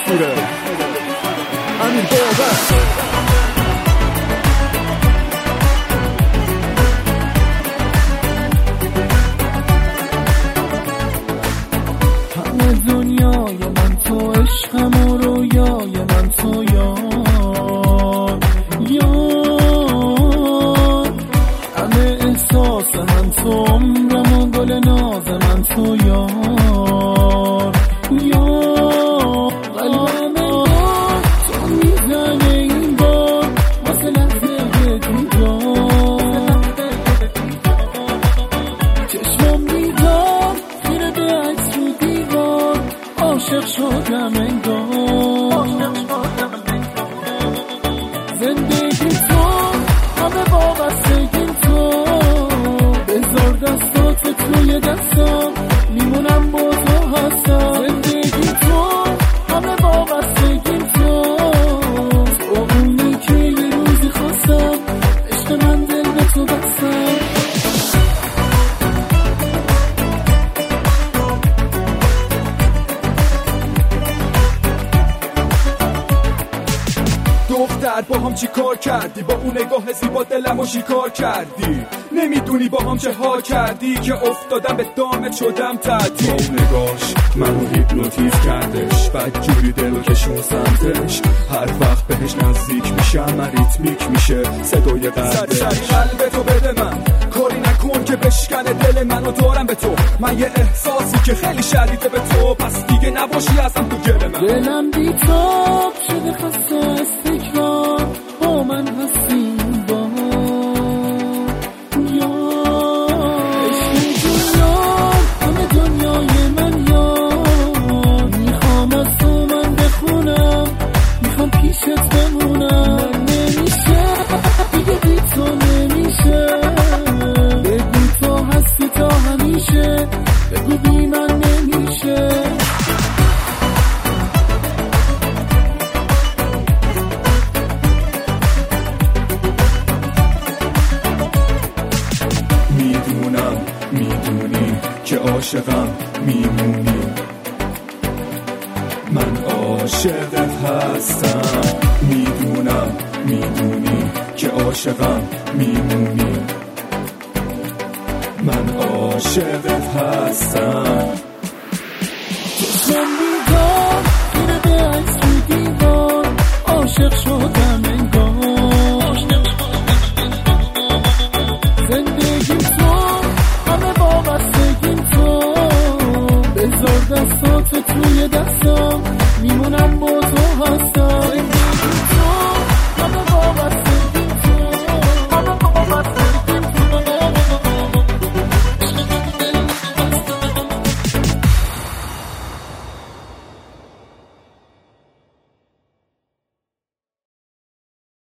دستوره. امیر باور. دنیای من تو عشقم و رویای من تو یار همه احساس من تو عمرم و گل ناز من تو یار قلبم انگار تو میزنه این بار واسه لحظه دیدار چشمم میدار خیره به عکس رو دیوار عاشق شدم انگار زندگی تو همه وابستگی تو بذار دستات توی دستم میمونم با تو هستم زندگی تو همه وابستگی تو اونی که یه روزی خواستم عشق من دل به تو بستم دختر با هم چی کار کردی با اون نگاه زیبا دلمو شکار کردی نمیدونی با هم چه ها کردی که افتادم به دامت شدم تعطیل با اون نگاش منو هیپنوتیز کردش بعد جوری دلو کشون سمتش هر وقت بهش نزدیک میشم ریتمیک میشه صدای قلبش سری قلبتو بده من کاری نکن که بشکنه دل منو دارم به تو من یه احساسی که خیلی شدیده به تو پس دیگه نباشی ازم تو گل من دلم بیتاب شده خسته از تکرار با من هستی با عشق دنیا همه دنیای من یار میخوام از تو من بخونم میخوام پیشت بمونم من نمیشه دیگه بی تو نمیشه بگو تو هستی تا همیشه بگو بی من نمیشه میدونی که عاشقم میمونی من عاشقت هستم میدونی که عاشقم میمونی من عاشقت هستم چشمم بیدار خیره به عکس رو دیوار عاشق شدم انگار زندگی تو همه وابستگی تو بذار دستات توی دستم میمونم با تو هستم